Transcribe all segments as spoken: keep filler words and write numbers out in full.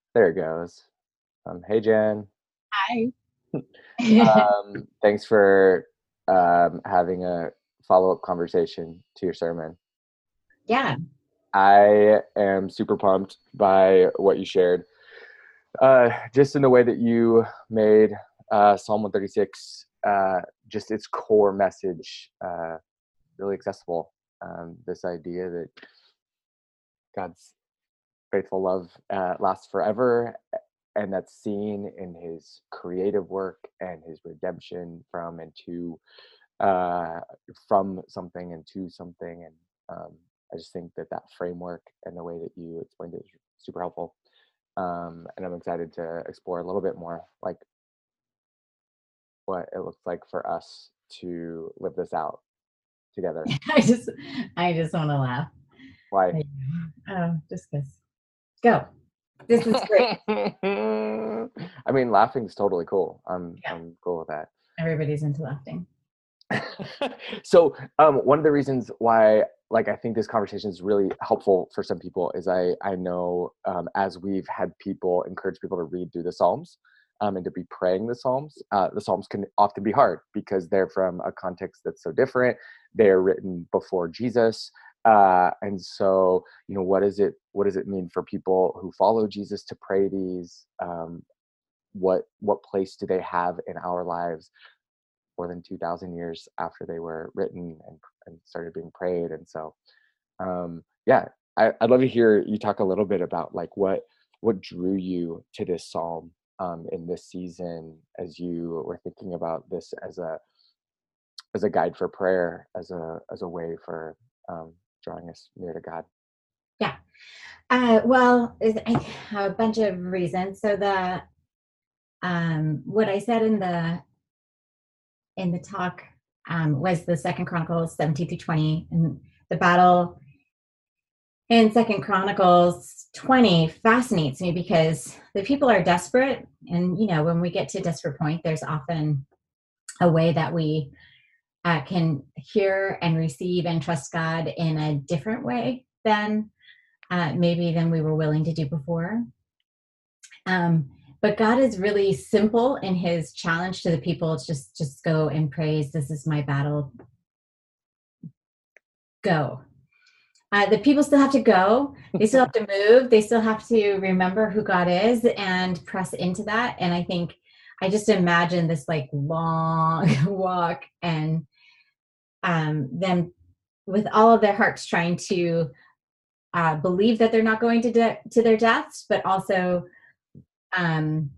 There it goes. Um, hey, Jen. Hi. Um, thanks for um, having a follow-up conversation to your sermon. Yeah. I am super pumped by what you shared. Uh, just in the way that you made uh, Psalm one thirty-six, uh, just its core message, uh, really accessible. Um, this idea that God's faithful love uh, lasts forever, and that's seen in his creative work and his redemption from and to uh, from something and to something. And um, I just think that that framework and the way that you explained it is super helpful. Um, and I'm excited to explore a little bit more, like what it looks like for us to live this out together. I just I just want to laugh. Why? Like, oh, just because. Go. This is great. I mean, laughing's totally cool. I'm Yeah. I'm cool with that. Everybody's into laughing. So um, one of the reasons why like I think this conversation is really helpful for some people is I I know um, as we've had people encourage people to read through the Psalms um, and to be praying the Psalms. Uh, the Psalms can often be hard because they're from a context that's so different. They're written before Jesus. Uh, and so, you know, what is it? What does it mean for people who follow Jesus to pray these? Um, what what place do they have in our lives more than two thousand years after they were written and, and started being prayed? And so, um, yeah, I, I'd love to hear you talk a little bit about like what what drew you to this psalm um, in this season as you were thinking about this as a as a guide for prayer, as a as a way for um, drawing us near to God. Yeah. Uh, well, is- I have a bunch of reasons. So the um, what I said in the in the talk um, was the Second Chronicles seventeen through twenty, and the battle in Second Chronicles twenty fascinates me because the people are desperate, and you know when we get to a desperate point, there's often a way that we uh, can hear and receive and trust God in a different way than uh, maybe than we were willing to do before. Um, but God is really simple in His challenge to the people. It's just just go and praise. This is my battle. Go. Uh, the people still have to go. They still have to move. They still have to remember who God is and press into that. And I think I just imagine this like long walk and um, them with all of their hearts trying to uh, believe that they're not going to de- to their deaths, but also um,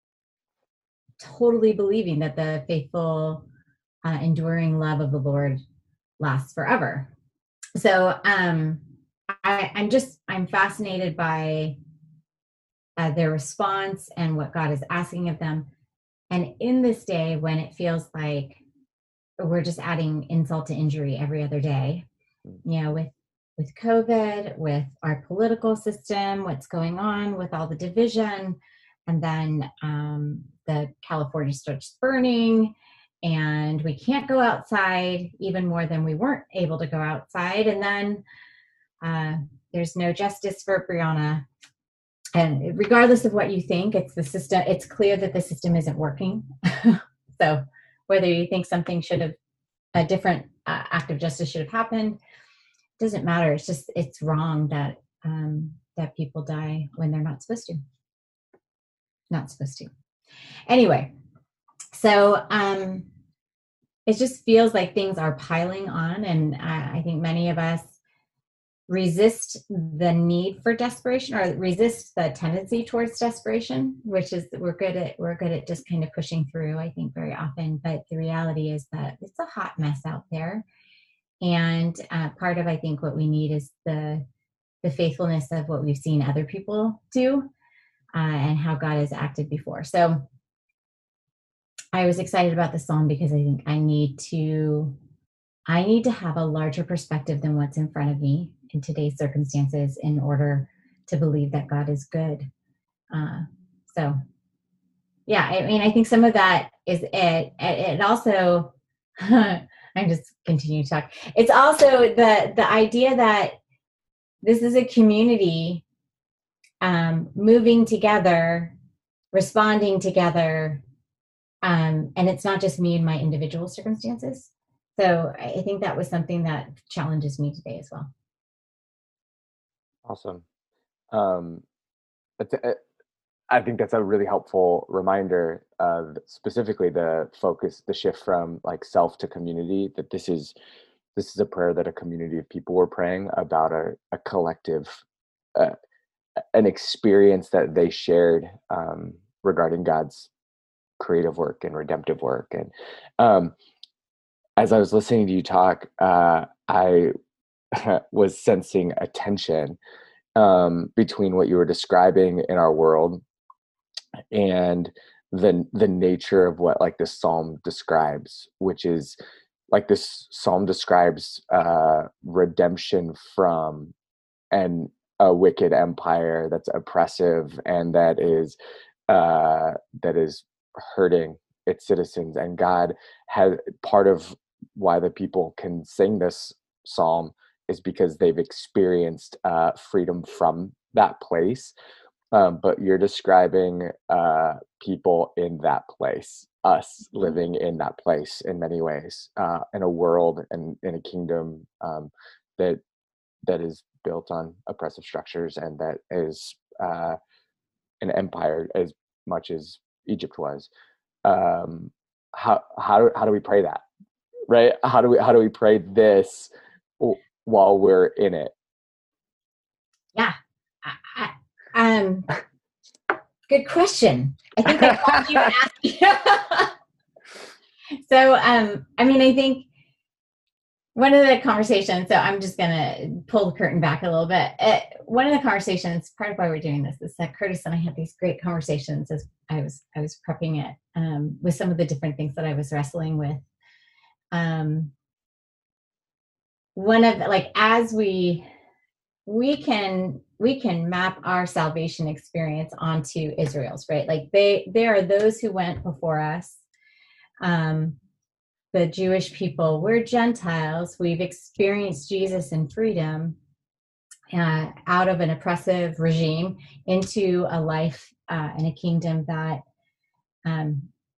totally believing that the faithful, uh, enduring love of the Lord lasts forever. So um, I, I'm just I'm fascinated by uh, their response and what God is asking of them. And in this day, when it feels like we're just adding insult to injury every other day, you know, with with COVID, with our political system, what's going on with all the division, and then um, the California starts burning, and we can't go outside even more than we weren't able to go outside, and then uh, there's no justice for Brianna. And regardless of what you think, it's the system. It's clear that the system isn't working. So whether you think something should have a different uh, act of justice should have happened, doesn't matter. It's just it's wrong that um, that people die when they're not supposed to. Not supposed to. Anyway, so um, it just feels like things are piling on, and I, I think many of us resist the need for desperation or resist the tendency towards desperation, which is we're good at we're good at just kind of pushing through, I think, very often. But the reality is that it's a hot mess out there. And uh, part of I think what we need is the the faithfulness of what we've seen other people do uh, and how God has acted before. So I was excited about the psalm because I think I need to I need to have a larger perspective than what's in front of me in today's circumstances in order to believe that God is good. Uh, so yeah, I mean, I think some of that is it. It also, I'm just continue to talk. It's also the the idea that this is a community um, moving together, responding together. Um, and it's not just me and my individual circumstances. So I think that was something that challenges me today as well. Awesome. Um, it's, uh, I think that's a really helpful reminder of specifically the focus, the shift from like self to community, that this is this is a prayer that a community of people were praying about a, a collective, uh, an experience that they shared um, regarding God's creative work and redemptive work. And um, as I was listening to you talk, uh, I was sensing a tension um, between what you were describing in our world and the the nature of what like this psalm describes, which is like this psalm describes uh, redemption from an a wicked empire that's oppressive and that is uh, that is hurting its citizens. And God has part of why the people can sing this psalm is because they've experienced uh, freedom from that place. Um, but you're describing uh, people in that place, us living in that place in many ways, uh, in a world and in a kingdom um, that that is built on oppressive structures and that is uh, an empire as much as Egypt was. Um, how how do how do we pray that, right? How do we how do we pray this w- while we're in it? Yeah. I, I, um, good question. I think I called you and asked you. So, um, I mean, I think one of the conversations, so I'm just going to pull the curtain back a little bit. Uh, one of the conversations, part of why we're doing this is that Curtis and I had these great conversations as I was, I was prepping it um, with some of the different things that I was wrestling with. Um, one of the, like, as we, we can, we can map our salvation experience onto Israel's, right? Like they, there are those who went before us. Um, the Jewish people, we're Gentiles. We've experienced Jesus in freedom uh, out of an oppressive regime into a life uh, in a kingdom that um,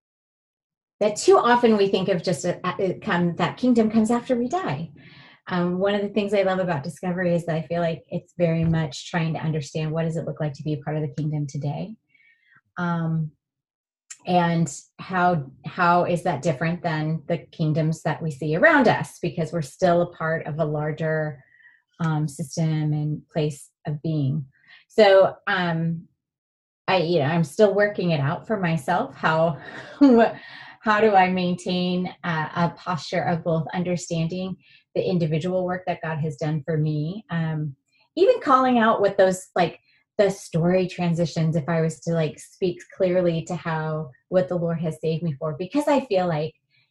that too often we think of just a, it come that kingdom comes after we die. Um, one of the things I love about Discovery is that I feel like it's very much trying to understand what does it look like to be a part of the kingdom today. Um, And how how is that different than the kingdoms that we see around us? Because we're still a part of a larger um, system and place of being. So um, I, you know, I'm still working it out for myself. How how do I maintain a, a posture of both understanding the individual work that God has done for me, um, even calling out what those like the story transitions, if I was to like speak clearly to how what the Lord has saved me for, because I feel like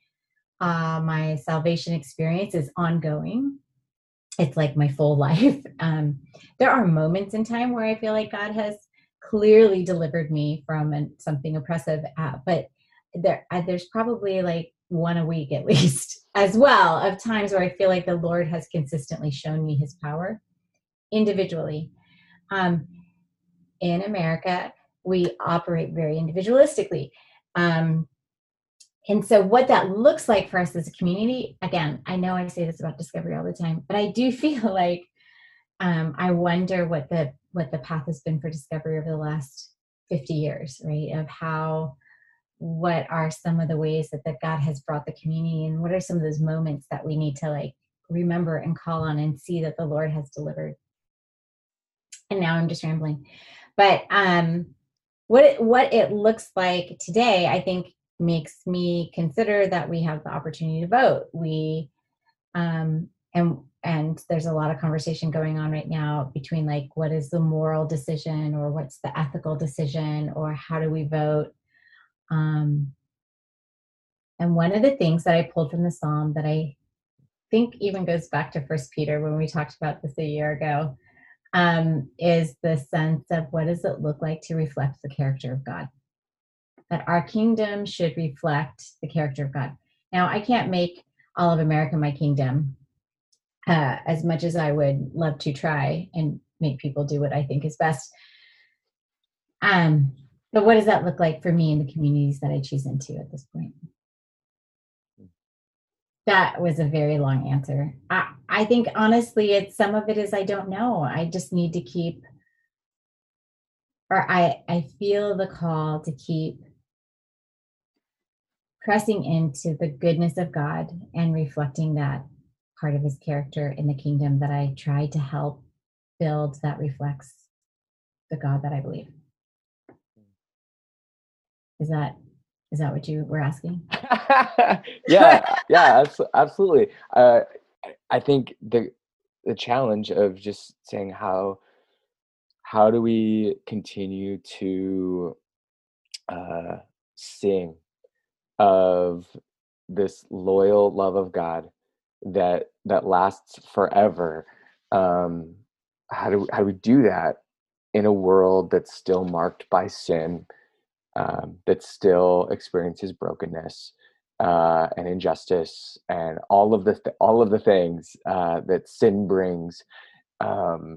uh, my salvation experience is ongoing. It's like my full life. Um, there are moments in time where I feel like God has clearly delivered me from an, something oppressive, uh, but there uh, there's probably like one a week at least as well of times where I feel like the Lord has consistently shown me his power individually. Um, in America, we operate very individualistically. Um, and so what that looks like for us as a community, again, I know I say this about Discovery all the time, but I do feel like um, I wonder what the what the path has been for Discovery over the last fifty years, right? Of how, what are some of the ways that, that God has brought the community, and what are some of those moments that we need to like remember and call on and see that the Lord has delivered. And now I'm just rambling. But um, what it, what it looks like today, I think, makes me consider that we have the opportunity to vote. We um, and and there's a lot of conversation going on right now between like what is the moral decision or what's the ethical decision or how do we vote. Um, and one of the things that I pulled from the Psalm that I think even goes back to First Peter when we talked about this a year ago. Um, is the sense of what does it look like to reflect the character of God? That our kingdom should reflect the character of God. Now, I can't make all of America my kingdom uh, as much as I would love to try and make people do what I think is best. Um, but what does that look like for me in the communities that I choose into at this point? That was a very long answer. I, I think honestly, it's some of it is I don't know. I just need to keep, or I, I feel the call to keep pressing into the goodness of God and reflecting that part of his character in the kingdom that I try to help build that reflects the God that I believe. Is that is that what you were asking? yeah, yeah, absolutely. Uh, I think the the challenge of just saying how how do we continue to uh, sing of this loyal love of God that that lasts forever. Um, how do how do we do that in a world that's still marked by sin, um, that still experiences brokenness uh, and injustice, and all of the th- all of the things uh, that sin brings? Um,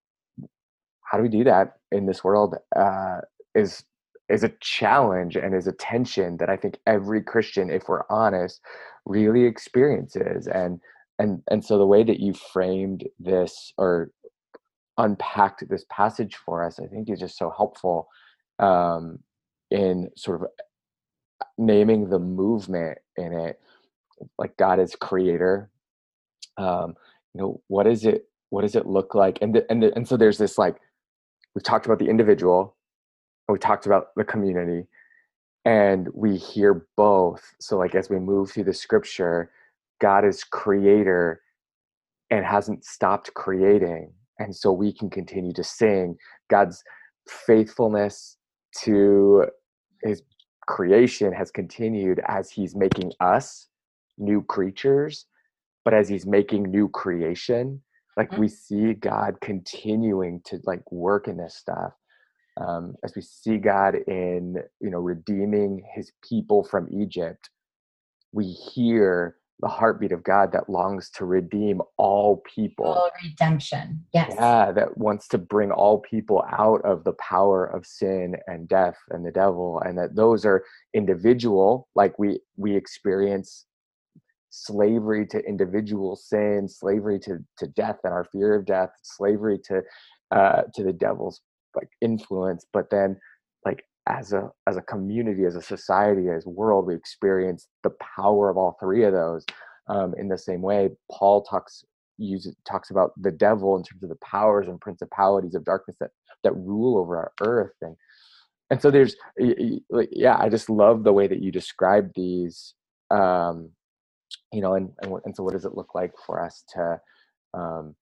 how do we do that in this world? Uh, is is a challenge and is a tension that I think every Christian, if we're honest, really experiences. And and and so the way that you framed this or unpacked this passage for us, I think is just so helpful um, in sort of naming the movement in it, like God is creator. Um, you know, what is it? What does it look like? And the, and the, and so there's this, like, we've talked about the individual, and we talked about the community, and we hear both. So like as we move through the scripture, God is creator and hasn't stopped creating, and so we can continue to sing God's faithfulness to his creation has continued as he's making us new creatures, but as he's making new creation, like we see God continuing to like work in this stuff. Um, as we see God in, you know, redeeming his people from Egypt, we hear the heartbeat of God that longs to redeem all people. Oh, redemption. Yes. Yeah, that wants to bring all people out of the power of sin and death and the devil, and that those are individual, like we we experience slavery to individual sin, slavery to to death and our fear of death, slavery to uh, to the devil's like influence. But then, like as a as a community, as a society, as a world, we experience the power of all three of those. Um, in the same way, Paul talks uses talks about the devil in terms of the powers and principalities of darkness that that rule over our earth. And and so there's yeah, I just love the way that you describe these. Um, you know, and, and and so what does it look like for us to um,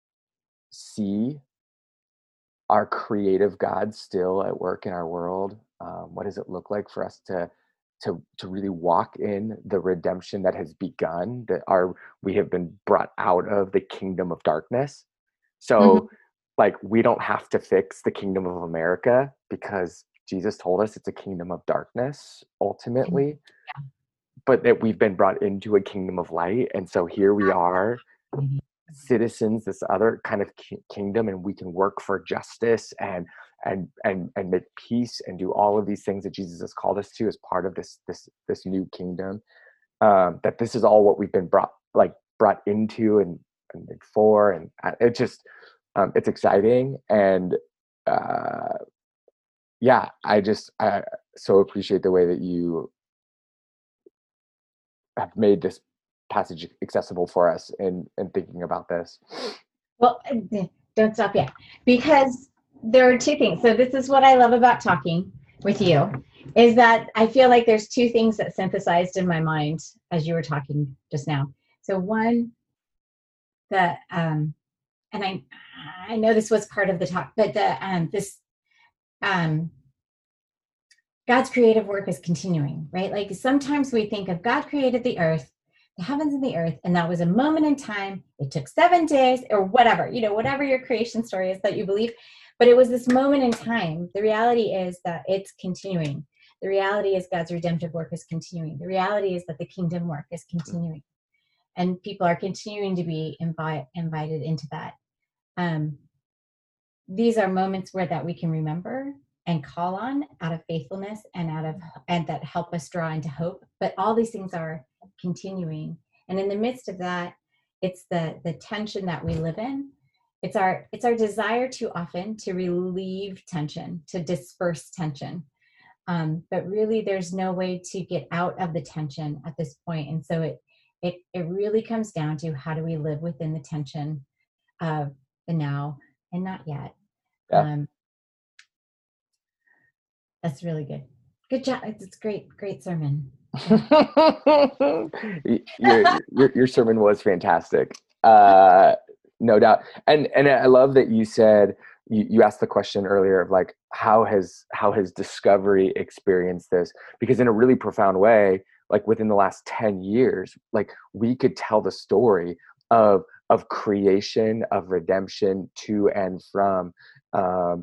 see our creative God still at work in our world? Um, what does it look like for us to to to really walk in the redemption that has begun? That our we have been brought out of the kingdom of darkness. So, Mm-hmm. like, we don't have to fix the kingdom of America because Jesus told us it's a kingdom of darkness ultimately, but that we've been brought into a kingdom of light. And so here we are, citizens, this other kind of ki- kingdom, and we can work for justice and and and and make peace and do all of these things that Jesus has called us to as part of this this this new kingdom. Um, that this is all what we've been brought like brought into and and for, and uh, it just um, it's exciting. And uh, yeah, I just I so appreciate the way that you have made this passage accessible for us in in thinking about this. Well, uh, don't stop yet, because there are two things. So this is what I love about talking with you, is that I feel like there's two things that synthesized in my mind as you were talking just now. So one, that um, and I I know this was part of the talk, but the um this um God's creative work is continuing, right? Like sometimes we think of God created the earth, the heavens and the earth, and that was a moment in time. It took seven days or whatever, you know, whatever your creation story is that you believe. But it was this moment in time. The reality is that it's continuing. The reality is God's redemptive work is continuing. The reality is that the kingdom work is continuing. And people are continuing to be invite, invited into that. Um, these are moments where that we can remember and call on out of faithfulness and out of and that help us draw into hope. But all these things are continuing. And in the midst of that, it's the the tension that we live in. It's our it's our desire too often to relieve tension, to disperse tension. Um, but really there's no way to get out of the tension at this point. And so it it it really comes down to how do we live within the tension of the now and not yet. Yeah. Um, that's really good. Good job. It's great, great sermon. your, your your sermon was fantastic, uh, no doubt. And and I love that you said you, you asked the question earlier of like how has how has Discovery experienced this? Because in a really profound way, like within the last ten years, like we could tell the story of of creation, of redemption to and from. Um,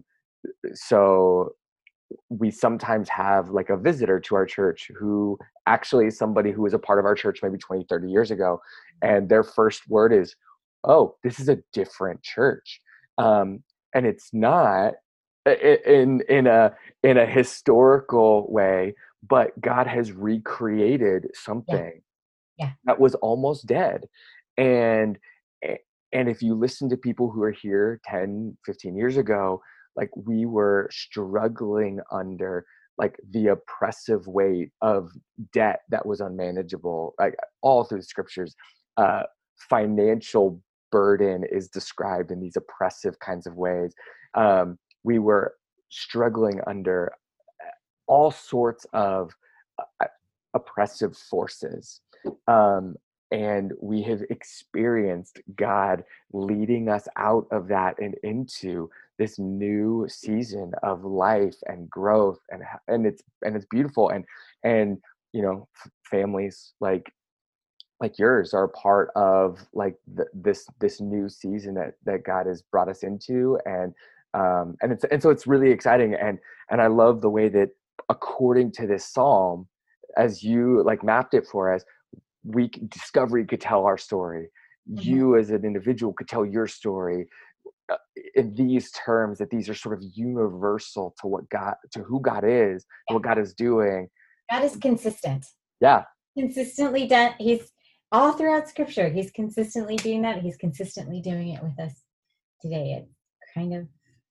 so we sometimes have like a visitor to our church who actually is somebody who was a part of our church maybe twenty, thirty years ago. And their first word is, oh, this is a different church. Um, and it's not in, in a, in a historical way, but God has recreated something Yeah. Yeah. that was almost dead. And, and if you listen to people who are here ten, fifteen years ago, like we were struggling under like the oppressive weight of debt that was unmanageable, like all through the scriptures. Uh, financial burden is described in these oppressive kinds of ways. Um, we were struggling under all sorts of uh, oppressive forces. Um, and we have experienced God leading us out of that and into this new season of life and growth, and and it's and it's beautiful. And and you know, f- families like like yours are part of like the, this this new season that that God has brought us into. And um and it's and so it's really exciting. and and I love the way that according to this psalm, as you like mapped it for us, we Discovery could tell our story. Mm-hmm. You as an individual could tell your story uh, in these terms, that these are sort of universal to what God, to who God is, and what God is doing. God is consistent. Yeah. Consistently done. He's all throughout scripture. He's consistently doing that. He's consistently doing it with us today. It kind of,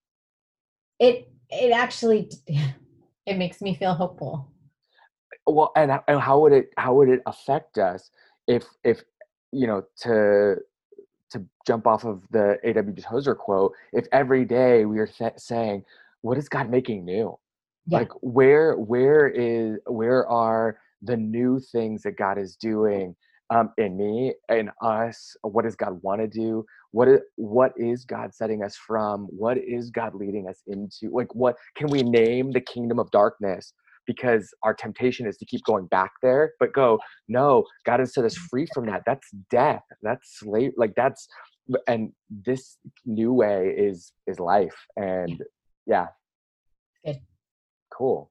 it, it actually, it makes me feel hopeful. Well, and, and how would it, how would it affect us if, if, you know, to, to jump off of the A W Tozer quote, if every day we are th- saying, what is God making new? Yeah. Like where, where is, where are the new things that God is doing um, in me, in us? What does God want to do? What is, what is God setting us from? What is God leading us into? Like, what can we name the kingdom of darkness? Because our temptation is to keep going back there, but go, no, God has set us free from that. That's death. That's slave. Like that's, and this new way is, is life. And yeah. Good. Cool.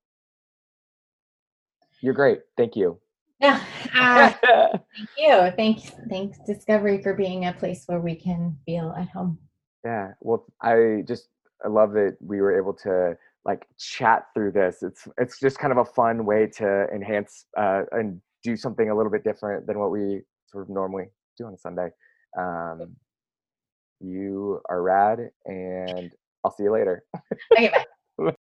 You're great. Thank you. Yeah. Uh, thank you. Thanks. Thanks, Discovery, for being a place where we can feel at home. Yeah. Well, I just, I love that we were able to like chat through this. It's, it's just kind of a fun way to enhance uh, and do something a little bit different than what we sort of normally do on a Sunday. Um, you are rad, and I'll see you later. Okay, bye.